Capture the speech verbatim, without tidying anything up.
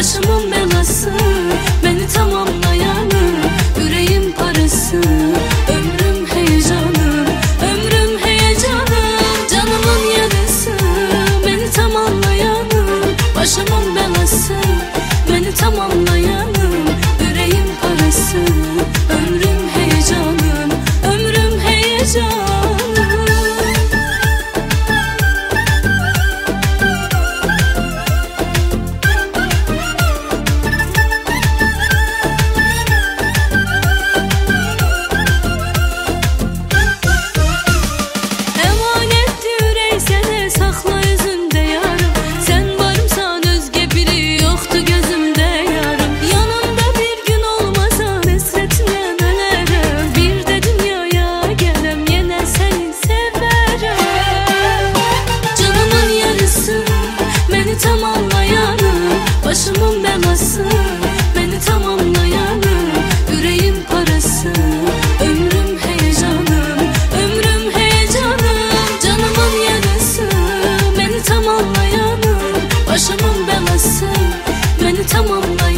başımın belası, beni tamamlayanı, yüreğim parası, ömrüm heyecanım, ömrüm heyecanım, canımın yarısı, beni tamamlayanı, başımın belası, beni tamamlayanı, yüreğim parası, ömrüm heyecanım, ömrüm heyecanım. Başımın belası, beni tamamlayanı, yüreğim parası, ömrüm heyecanım, ömrüm heyecanım, canımın yarısı, beni tamamlayanı, başımın belası, beni tamamlayanı.